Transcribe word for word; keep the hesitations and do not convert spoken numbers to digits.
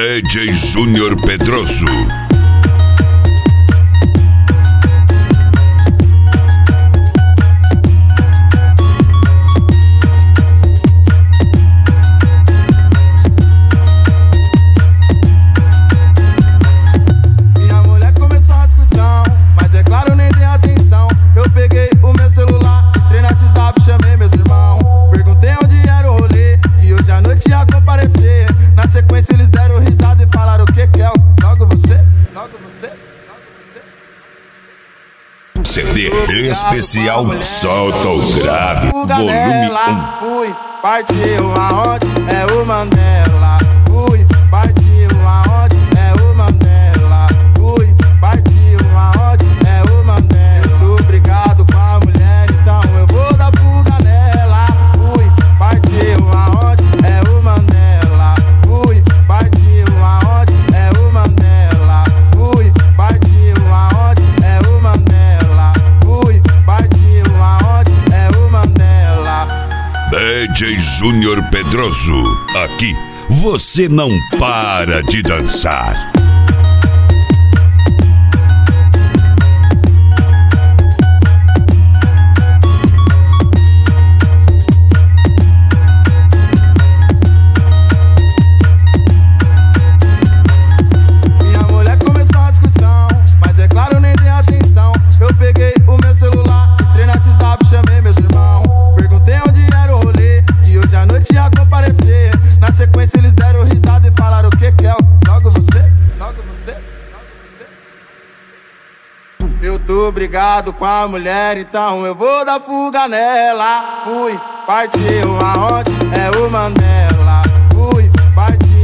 D J Júnior Pedroso. C D especial Solta o Grave, volume um. Fui, partiu aonde é o Mandela. Fui, partiu aonde é o Mandela. Fui, partiu aonde é o Mandela. Tô brigado com a mulher, então eu vou dar fuga nela. Fui, partiu aonde é o Mandela. Fui, partiu aonde é o Mandela. Fui, partiu aonde é o Mandela. Fui, partiu aonde é o Mandela. D J Júnior Pedroso, aqui você não para de dançar. Minha mulher começou a discussão, mas é claro, nem dei atenção. Eu peguei o meu celular, entrei no WhatsApp, chamei meus irmãos. Perguntei onde era o rolê, e hoje à noite ia comparecer. Na sequência eles deram risada e falaram o que que é? Logo você, logo você, logo você. Eu tô brigado com a mulher, então eu vou dar fuga nela. Fui, partiu aonde é o Mandela. Fui, partiu